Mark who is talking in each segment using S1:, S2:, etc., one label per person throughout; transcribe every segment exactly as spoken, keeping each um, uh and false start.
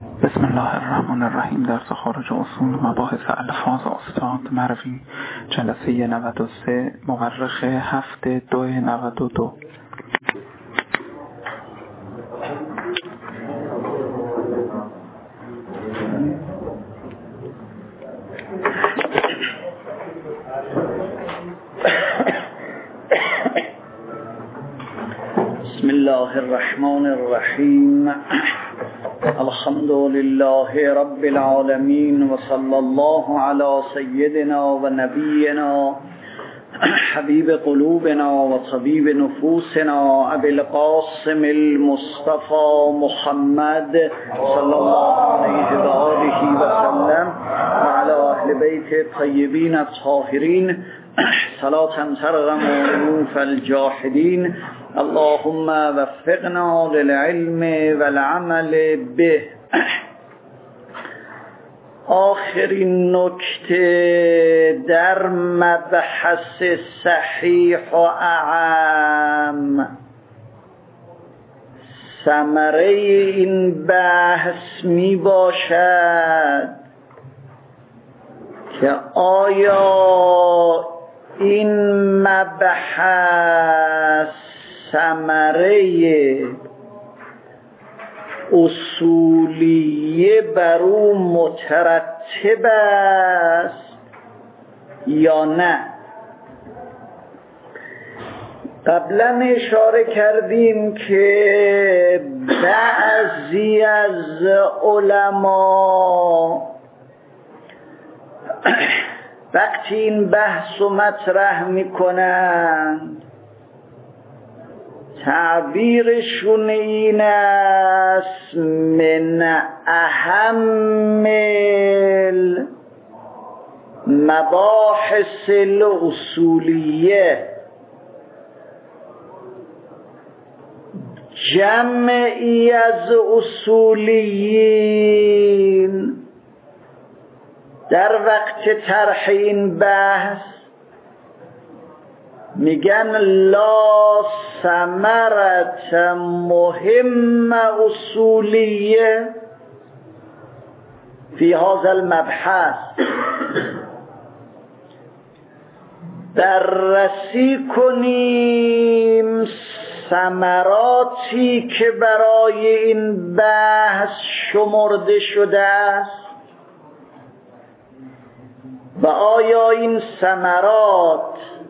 S1: بسم الله الرحمن الرحیم. درس خارج اصول مباحث الفاظ استاد مروی، جلسه نود و سه، مورخ هفته دو نود و دو.
S2: بسم الله الرحمن الرحیم. الحمد لله رب العالمین و صلی الله علی سیدنا و نبینا حبیب قلوبنا و طبیب نفوسنا ابی القاسم المصطفى محمد صلی الله علیه و آله و سلم و علی اهل بیت الطیبین الطاهرین صلاة ترغم انوف الجاحدین. اللهم وفقنا للعلم والعمل به. آخرین نکته در مبحث صحیح و اعم، ثمره این بحث می باشد که آیا این مبحث ثمره اصولیه بر او مترتب است یا نه؟ قبلا اشاره کردیم که بعضی از علما وقتی این بحث و مطرح میکنند تعبیرشون این است: من اهم مباحث الاصولیه، جمعی از اصولیین در وقت طرح این بحث میگن لا ثمرت مهم اصولیه فی هذا المبحث. بررسی کنیم ثمراتی که برای این بحث شمرده شده است و آیا این ثمرات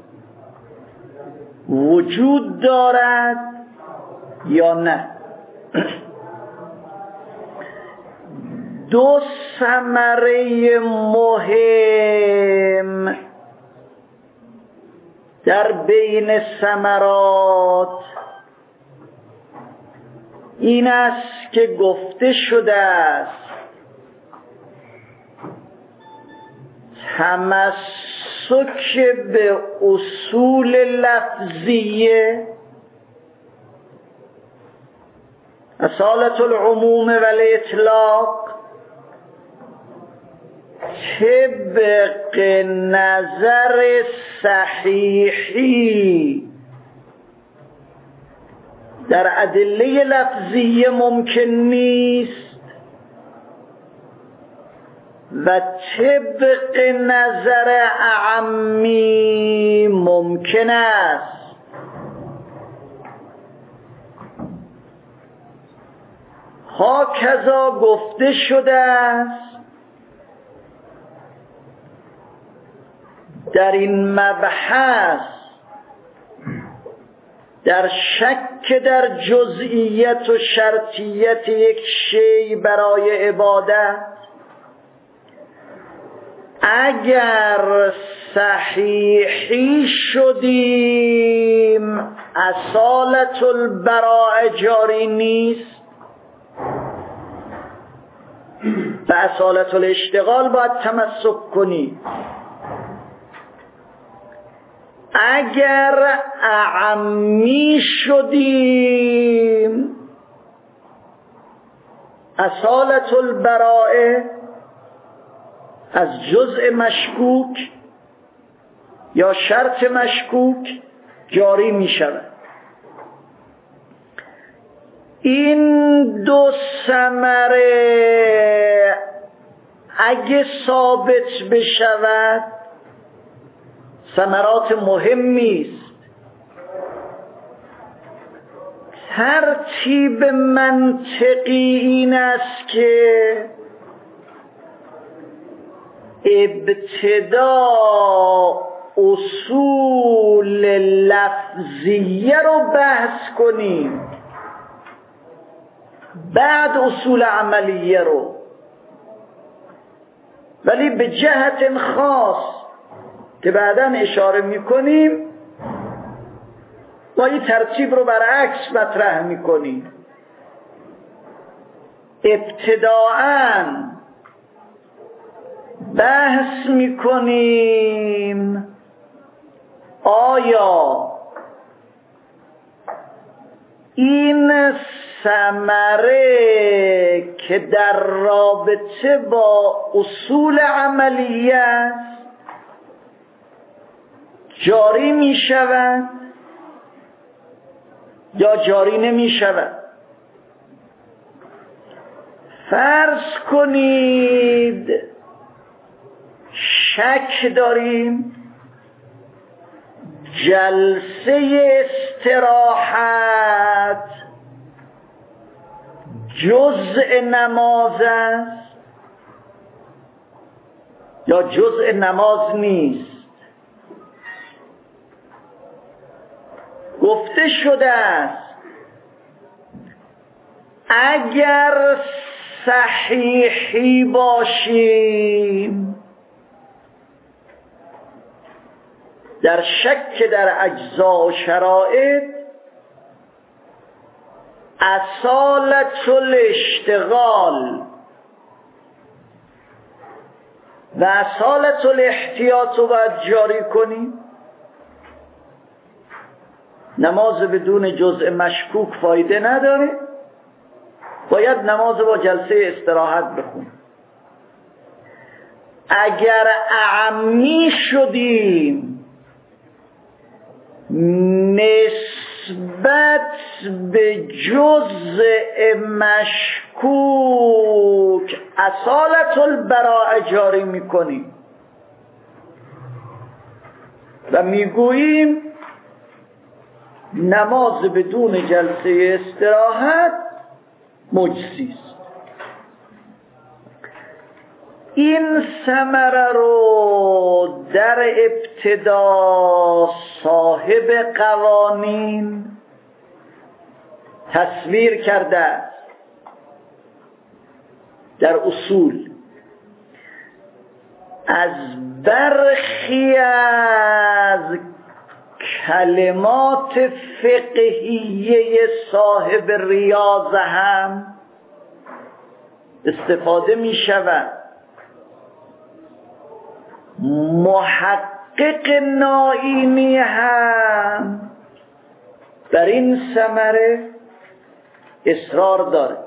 S2: وجود دارد یا نه. دو ثمره مهم در بین ثمرات این است که گفته شده است تمسک به اصول لفظیه، اصالت العموم و الاطلاق، طبق نظر صحیحی در ادله لفظیه ممکن نیست و طبق نظر اعمی ممکن است. هاکذا گفته شده است در این مبحث در شک در جزئیت و شرطیت یک شی برای عبادت، اگر صحیحی شدیم اصالت البراء جاری نیست و اصالت الاشتغال باید تمسک کنیم. اگر اعمی شدیم اصالت البراء از جزء مشکوک یا شرط مشکوک جاری می شود. این دو ثمره اگه ثابت بشود ثمرات مهمی است. ترتیب منطقی این است که ابتدا اصول لفظیه رو بحث کنیم، بعد اصول عملیه رو، ولی به جهت خاص که بعداً اشاره میکنیم ما این ترتیب رو برعکس مطرح میکنیم. ابتداءً بحث میکنیم آیا این ثمره که در رابطه با اصول عملیه است جاری می شود یا جاری نمی شود. فرض کنید شک داریم جلسه استراحت جزء نماز است یا جزء نماز نیست. گفته شده است اگر صحیحی باشیم در شک در اجزا و شرایط اصالت الاشتغال و اصالت الاحتیاط رو باید جاری کنیم. نماز بدون جزء مشکوک فایده نداره، باید نماز با جلسه استراحت بخونیم. اگر اعمی شدیم نسبت به جزء مشکوک اصالت البراءه جاری میکنیم و میگوییم نماز بدون جلسه استراحت مجزی است. این ثمره رو در ابتدا صاحب قوانین تصویر کرده است در اصول. از برخی از کلمات فقهیه صاحب ریاضه هم استفاده می شود. محقق نائینی هم بر این ثمره اصرار داره.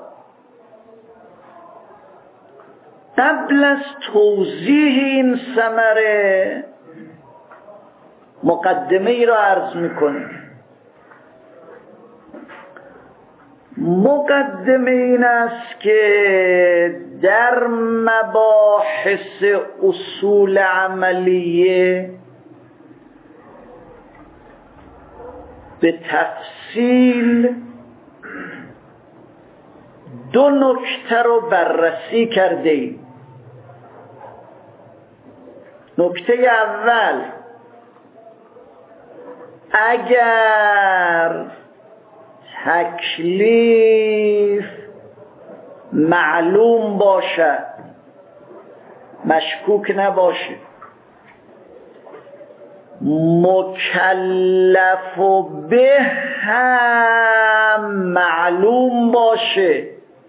S2: قبل از توضیح این ثمره مقدمه ای را عرض میکنیم. مقدمه این است که در مباحث اصول عملیه به تفصیل دو نکته رو بررسی کرده ایم. نکته اول، اگر تکلیف معلوم باشد مشکوک نباشه، مکلف به هم معلوم باشه،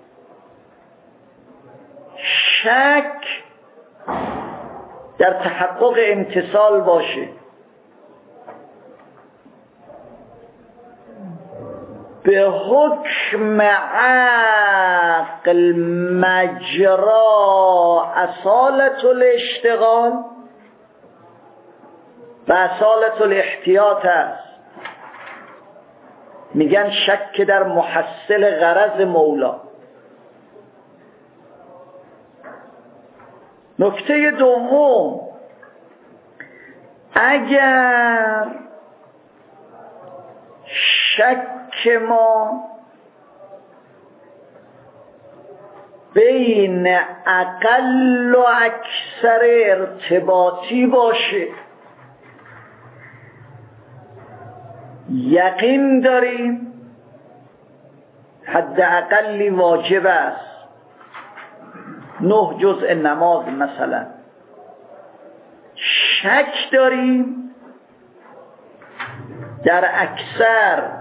S2: شک در تحقق امتصال باشه، به حکم عقل مجرا اصالت الاشتغال و اصالت الاحتیاط است. میگن شک در محصل غرض مولا. نکته دوم، اگر شک ما بین اقل و اکثر ارتباطی باشه، یقین داریم حد اقلی واجب است، نه جزء نماز مثلا، شک داریم در اکثر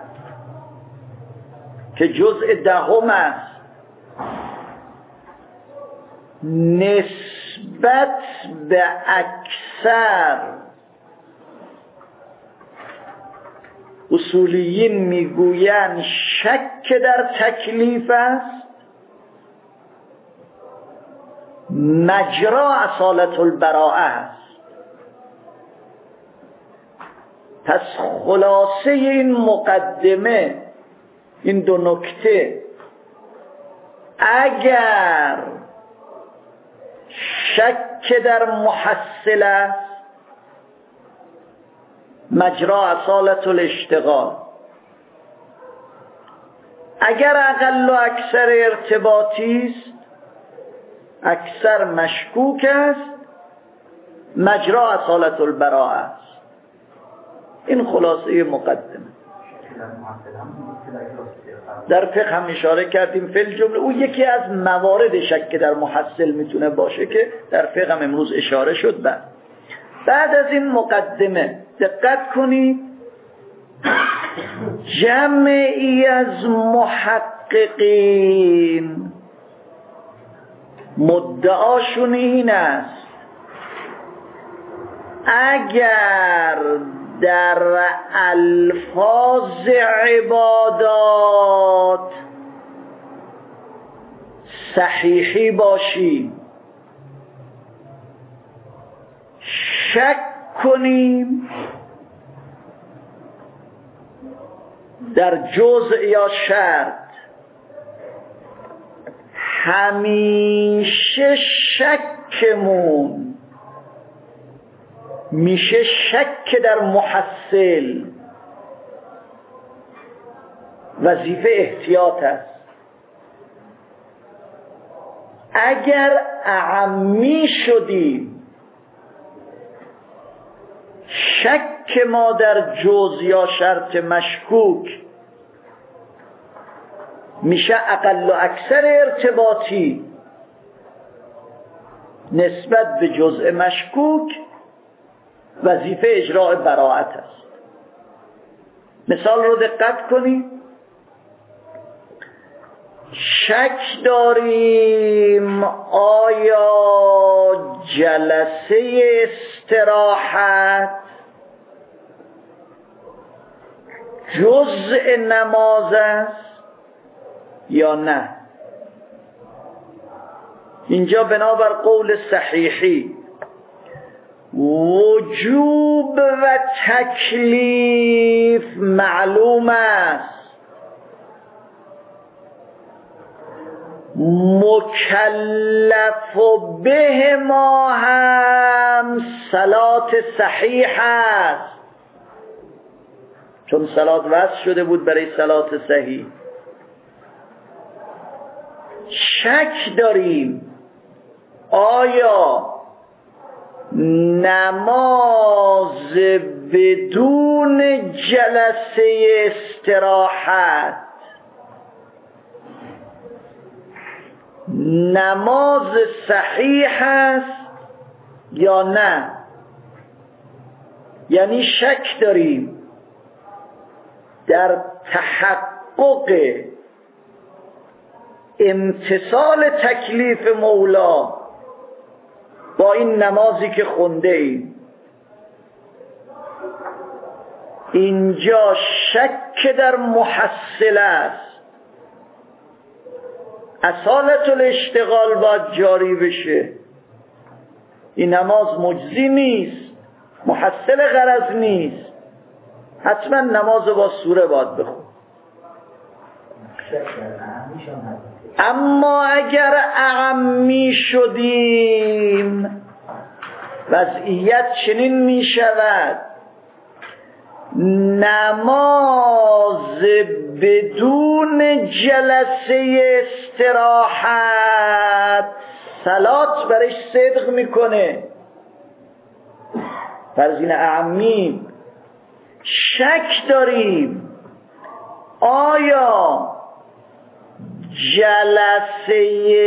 S2: که جزء دهم است، نسبت به اکثر اصولیین میگویند شک در تکلیف است، مجرا اصالت البراءه است. پس خلاصه این مقدمه، این دو نکته، اگر شک در محصل است، مجرا اصالت الاشتغال، اگر اقل و اکثر ارتباطی است، اکثر مشکوک است، مجرا اصالت البراءه است. این خلاصه مقدمه. در فقه هم اشاره کردیم فی الجمله، او یکی از موارد شک در محصل میتونه باشه که در فقه هم امروز اشاره شد. بعد بعد از این مقدمه دقت کنید، جمعی از محققین مدعاشون این است اگر در الفاظ عبادات صحیحی باشی، شک کنیم در جزء یا شرط، همیشه شکمون میشه شک در محصل. وظیفه احتیاط است. اگر اعمی شدیم، شک ما در جزء یا شرط مشکوک میشه اقل و اکثر ارتباطی نسبت به جزء مشکوک، وظیفه اجراء براءت است. مثال رو دقت کنید. شک داریم آیا جلسه استراحت جزء نماز است یا نه. اینجا بنابر قول صحیحی وجوب و تکلیف معلوم است، مکلف به ما هم صلات صحیح است، چون صلات وصل شده بود برای صلات صحیح. شک داریم آیا نماز بدون جلسه استراحت نماز صحیح است یا نه. یعنی شک داریم در تحقق امتثال تکلیف مولا با این نمازی که خونده ایم. اینجا شک در محصل است، اصالت الاشتغال باید جاری بشه. این نماز مجزی نیست، محصل غرض نیست، حتما نماز با سوره باید بخون. اما اگر اعمی شدیم وضعیت چنین می شود نماز بدون جلسه استراحت صلات برش صدق میکنه. فرضین اعمی شک داریم آیا جلسه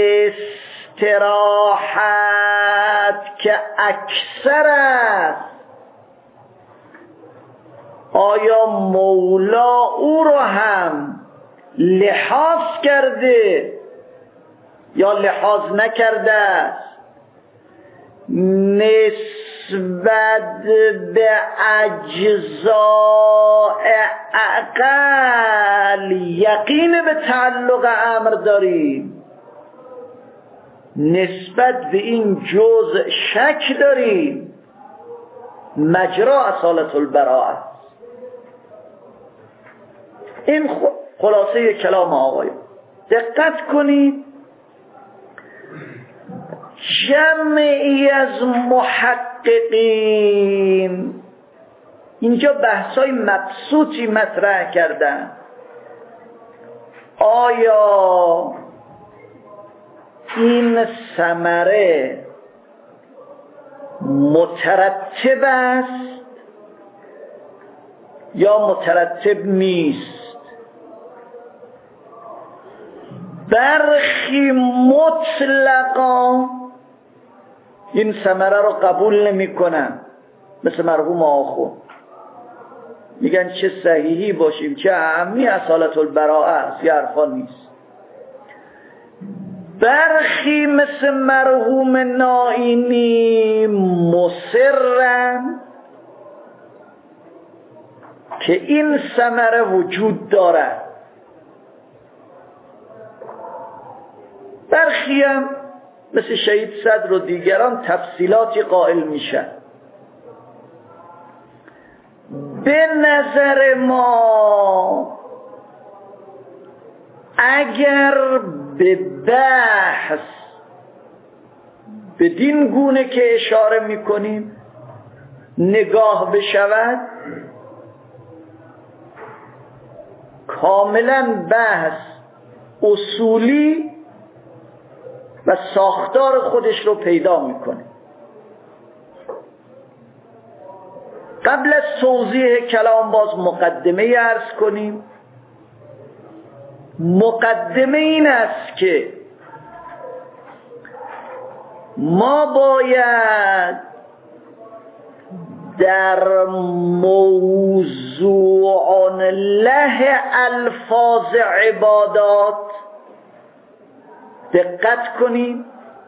S2: استراحت که اکثر است آیا مولا او رو هم لحاظ کرده یا لحاظ نکرده است؟ نسبت به اجزاء عقل یقین به تعلق امر داریم، نسبت به این جزء شک داریم. مجرا اصالت البراءه. این خلاصه کلام آقایان. دقت کنید جمعی از محققین اینجا بحثای مبسوطی مطرح کردن. آیا این ثمره مترتب است یا مترتب نیست؟ برخی مطلقا این ثمره رو قبول نمی کنن، مثل مرحوم آخوند میگن چه صحیحی باشیم چه اعمی اصالت البراءه است، یه حرفا نیست. برخی مثل مرحوم نائینی مصرن که این ثمره وجود دارد. برخی هم مثل شهید صدر و دیگران تفصیلاتی قائل میشن. به نظر ما اگر به بحث بدین گونه که اشاره میکنیم نگاه بشود، کاملا بحث اصولی و ساختار خودش رو پیدا میکنه. قبل از توضیح کلام باز مقدمه عرض کنیم. مقدمه این است که ما باید در موضوع له الفاظ عبادات دقت کنیم،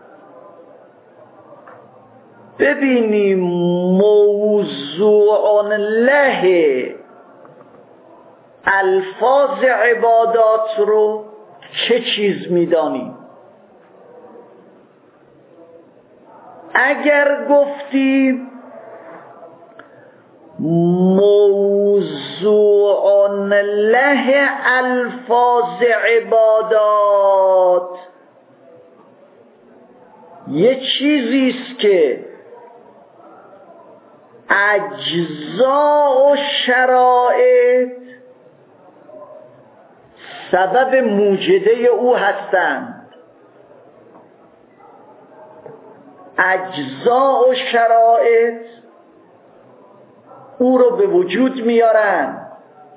S2: ببینیم موضوع له الفاظ عبادات رو چه چیز میدانیم. اگر گفتیم موضوع له الفاظ عبادات یه چیزیست که اجزاء و شرایط سبب موجده او هستند. اجزاء و شرایط او رو به وجود میارن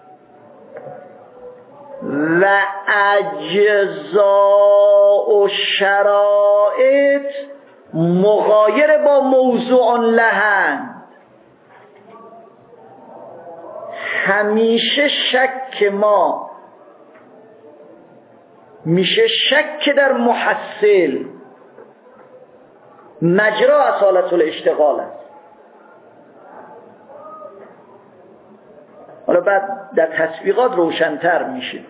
S2: و اجزاء و شرایط مغایر با موضوع لهند. همیشه شک ما میشه شک در محصل، مجرا اصالت الاشتغال است. حالا بعد در تطبیقات روشن‌تر میشه.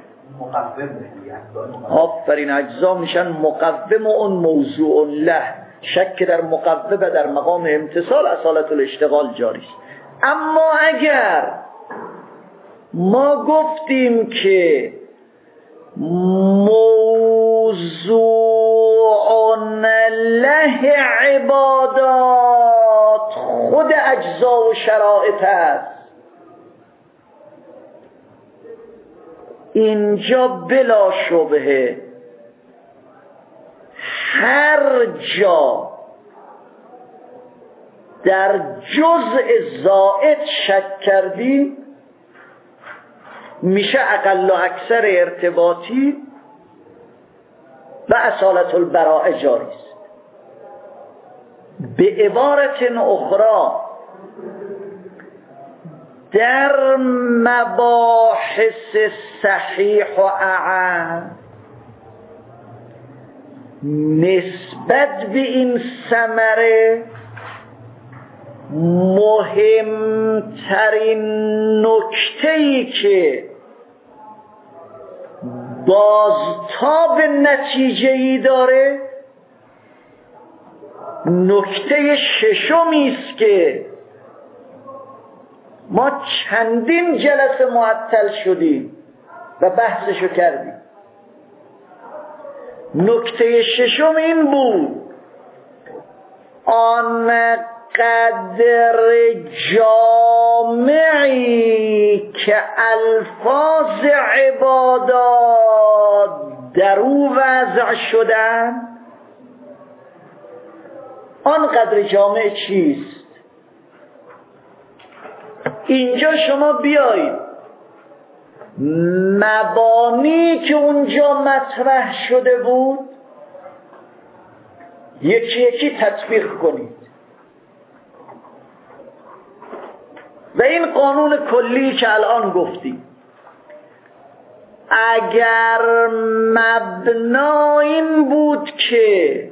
S2: آفرین، اجزا میشن مقوم اون موضوع له. شک در مقوم و در مقام امتصال اصالت الاشتغال جاری است. اما اگر ما گفتیم که موضوع موضوع له عبادات خود اجزا و شرایط است. اینجا بلا شبهه هر جا در جزء زائد شک کردی میشه اقل و اکثر ارتباطی و اصالت البراء جاری است. به عبارت اخرى در مباحث صحیح و اعم نسبت به این ثمره مهمترین نکته‌ای که بازتاب نتیجه‌ای داره نکته ششمی است که ما چندین جلسه معطل شدیم و بحثشو کردیم. نکته ششم این بود آن قدر جامعی که الفاظ عبادات در او وضع شدن آن قدر جامع چیست؟ اینجا شما بیایید مبانی که اونجا مطرح شده بود یکی یکی تطبیق کنید و این قانون کلی که الان گفتیم اگر مبنا این بود که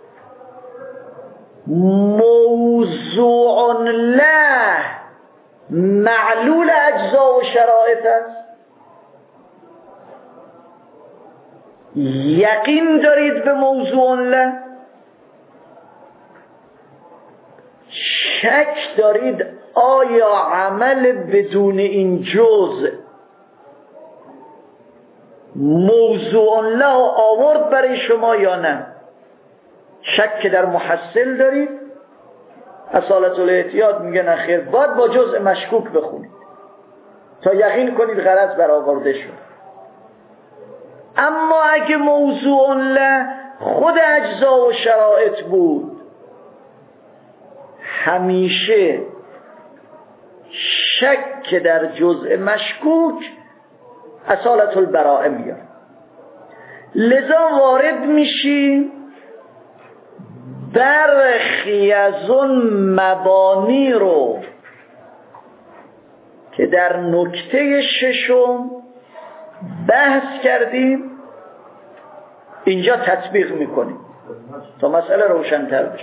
S2: موضوع له معلول اجزا و شرایط است، یقین دارید به موضوع له، شک دارید آیا عمل بدون این جزء موضوع له آورد برای شما یا نه؟ شک در محصل دارید؟ اصالت الاعتیاد میگه نه خیر، باید با جزء مشکوک بخونید تا یقین کنید غرض برآورده شد. اما اگه موضوع له خود اجزا و شرایط بود همیشه شک در جزء مشکوک اصالت البراءه میاد. لذا وارد میشی برخی از اون مبانی رو که در نکته ششم بحث کردیم اینجا تطبیق میکنیم تا مسئله روشن‌تر بشه.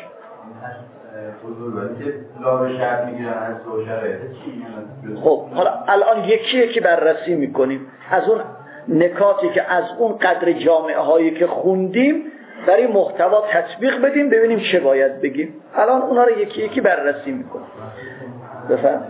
S2: خب حالا الان یکی یکی بررسی میکنیم از اون نکاتی که از اون قدر جامعه هایی که خوندیم برای محتوا تطبیق بدیم ببینیم چه باید بگیم. الان اونا رو یکی یکی بررسی میکنیم. بفهم.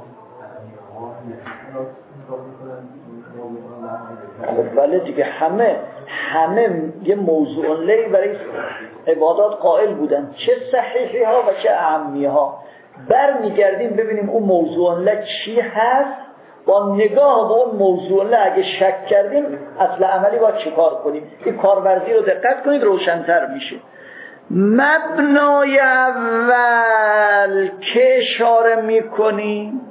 S2: خب بله دیگه همه همه یه موضوع لی برای عبادات قائل بودن، چه صحیحی ها و چه اهمی ها. بر میگردیم ببینیم اون موضوع لی چی هست، با نگاه به اون موضوع لی اگه شک کردیم اصل عملی باید چه کار کنیم. این کارورزی رو دقت کنید روشن‌تر میشه. مبنای اول که اشاره میکنیم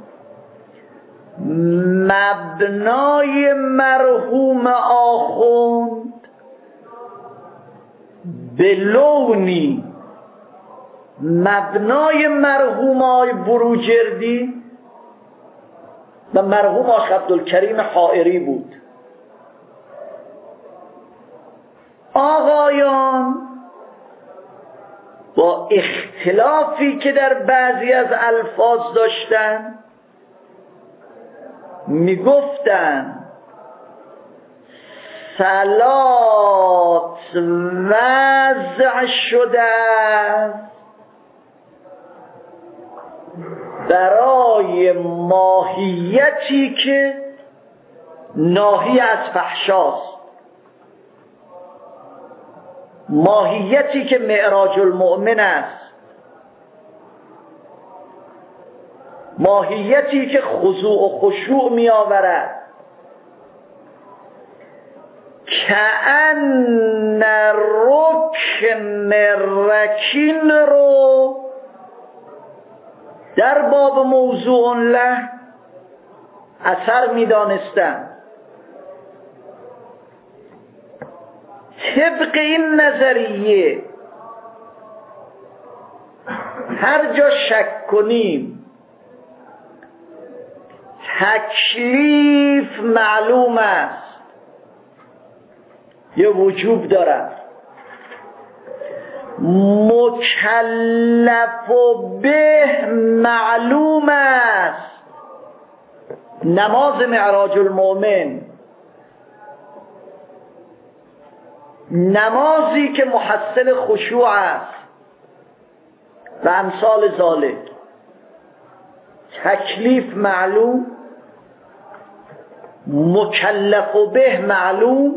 S2: مبنای مرحوم آخوند به لونی مبنای مرحوم آی بروجردی و مرحوم آش عبدالکریم حائری بود. آقایان با اختلافی که در بعضی از الفاظ داشتن میگفتن صلات وضع شده برای ماهیتی که ناهی از فحشاست. ماهیتی که معراج المؤمن است، ماهیتی که خضوع و خشوع می آورد، کأن رکن رکین رو در باب موضوع له اثر می دانستن. طبق این نظریه هر جا شک کنیم تکلیف معلوم است، یه وجوب دارد، مکلف به معلوم است. نماز معراج المؤمن، نمازی که محصل خشوع است و امثال ذالک، تکلیف معلوم، مکلف به معلوم.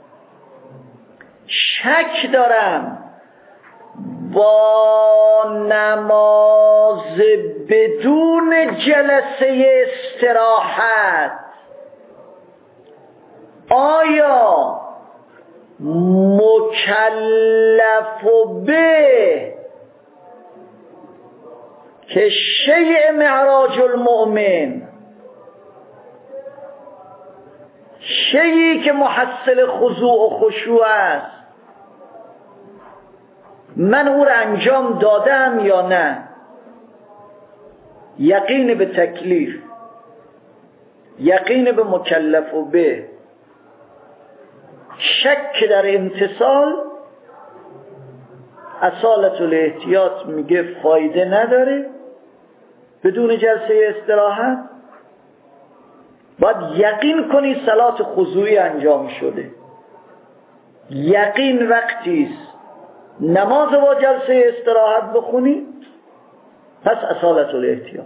S2: شک دارم با نماز بدون جلسه استراحت آیا مکلف به که شیء معراج المؤمن، شیئی که محصل خضوع و خشوع است، من او را انجام دادم یا نه؟ یقین به تکلیف، یقین به مکلف و به، شک در امتصال. اصالت الاحتیاط میگه فایده نداره بدون جلسه استراحت. باید یقین کنی صلات خضوعی انجام شده. یقین وقتی است نماز با جلسه استراحت بخونی، پس اصالت الاحتیاط.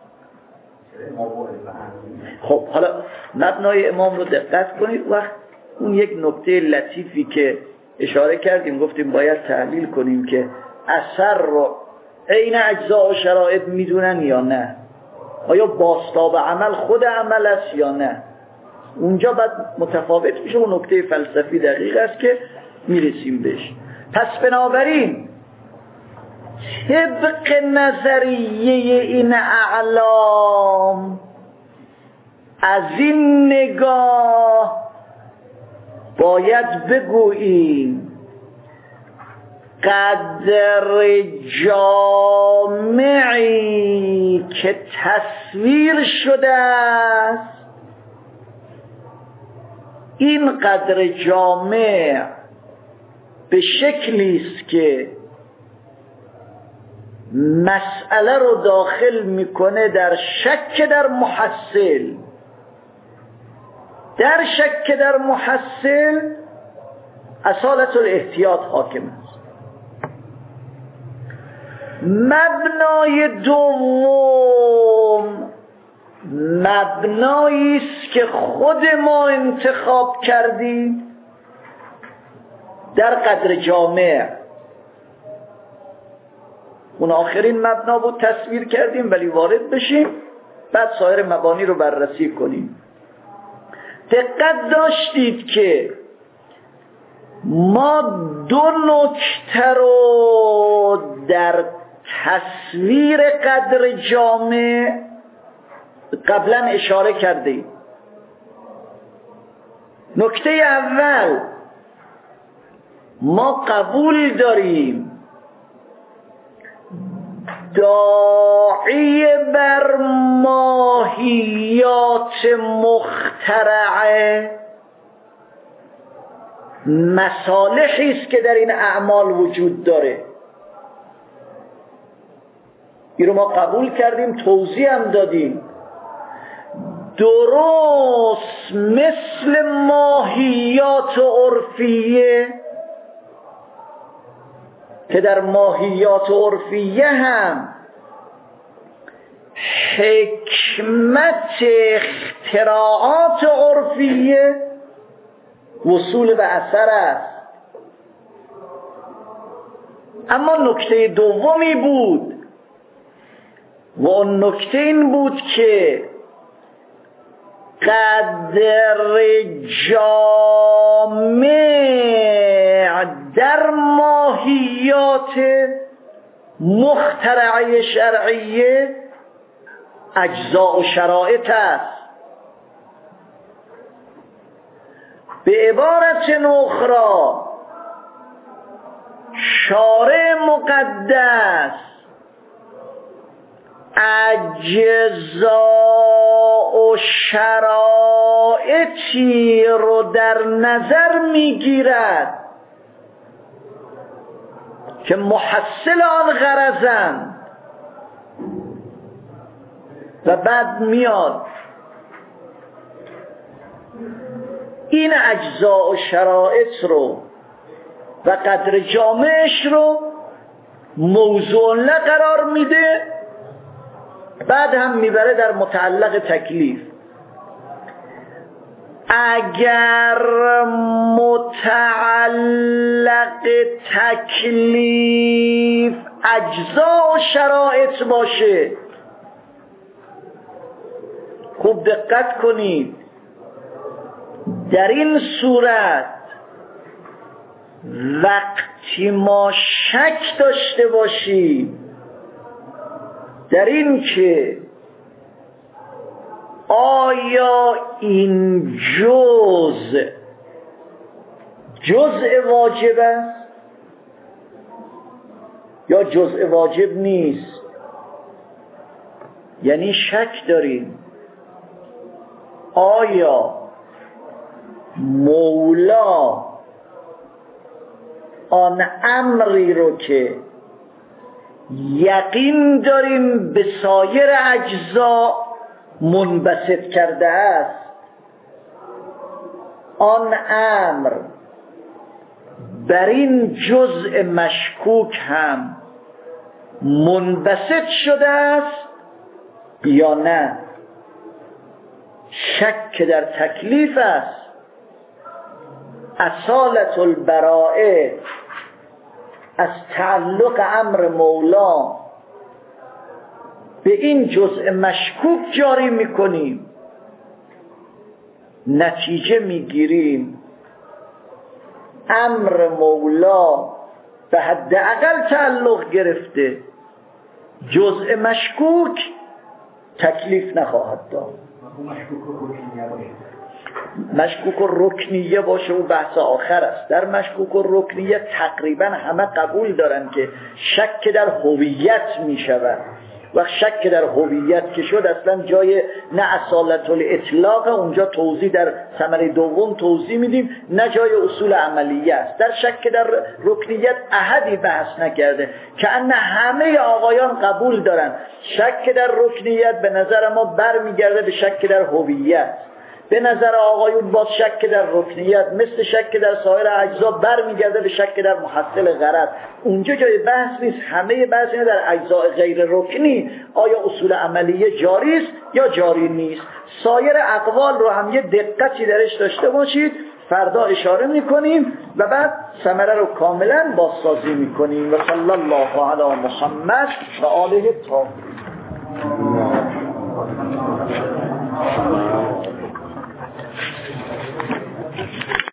S2: خب حالا مبنای امام رو دقت کنید. وقت اون یک نکته لطیفی که اشاره کردیم، گفتیم باید تحلیل کنیم که اثر رو عین اجزا و شرایط میدونن یا نه، آیا بازتاب عمل خود عمل است یا نه. اونجا بعد متفاوت میشه. اون نکته فلسفی دقیق است که میرسیم بهش. پس بنابراین طبق نظریه این اعلام از این نگاه باید بگوییم قدر جامعی که تصویر شده است، این قدر جامع به شکلی است که مسئله رو داخل میکنه در شک در محصل. در شک در محصل اصالت الاحتیاط حاکم است. مبنای دوم مبنایی است که خود ما انتخاب کردیم در قدر جامع. اون آخرین مبنا بود تصویر کردیم، ولی وارد بشیم بعد سایر مبانی رو بررسی کنیم. دقت داشتید که ما دو نکته رو در تصویر قدر جامع قبلا اشاره کردیم. نکته اول، ما قبول داریم داعی بر ماهیات مخترعه مصالحی است که در این اعمال وجود داره. این رو ما قبول کردیم، توضیح هم دادیم. درست مثل ماهیات عرفیه که در ماهیات عرفیه هم حکمت اختراعات عرفیه وصول به اثر است. اما نکته دومی بود و اون نکته این بود که قدر جامع در ماهیات مخترعه شرعیه اجزاء و شرایط است. به عبارت اخرى شارع مقدس اجزاء و شرایطی رو در نظر میگیرد که محصل آن غرضند و بعد میاد این اجزاء و شرایط رو و قدر جامعش رو موضوع له قرار میده، بعد هم میبره در متعلق تکلیف. اگر متعلق تکلیف اجزاء و شرایط باشه، خوب دقت کنید، در این صورت وقتی ما شک داشته باشیم در این که آیا این جزء جزء واجب است یا جزء واجب نیست، یعنی شک داریم آیا مولا آن امری رو که یقین داریم به سایر اجزا منبسط کرده است، آن امر بر این جزء مشکوک هم منبسط شده است یا نه. شک در تکلیف است. اصالت البراءه از تعلق امر مولا به این جزء مشکوک جاری میکنیم، نتیجه میگیریم امر مولا به حداقل تعلق گرفته، جزء مشکوک تکلیف نخواهد داد. مشکوک و رکنیه باشه و بحث آخر است. در مشکوک و رکنیه تقریبا همه قبول دارن که شک در هویت می شود و شک در هویت که شد اصلا جای نه اصالت الاطلاق، اونجا توضیح در ثمره دوم توضیح میدیم، نه جای اصول عملیه است. در شک در رکنیت احدی بحث نکرده که ان همه آقایان قبول دارن شک در رکنیت به نظر ما برمیگرده به شک در هویت. به نظر آقایون باز شک در رکنیت مثل شک در سایر اجزا برمیگرده به شک در محصل غرض. اونجا جای بحث نیست. همه بحث اینه در اجزاء غیر رکنی آیا اصول عملیه جاری است یا جاری نیست. سایر اقوال رو هم یه دقتی درش داشته باشید، فردا اشاره میکنیم و بعد ثمره رو کاملا بازسازی میکنیم. و صلی الله علی محمد و آله الطاهرین.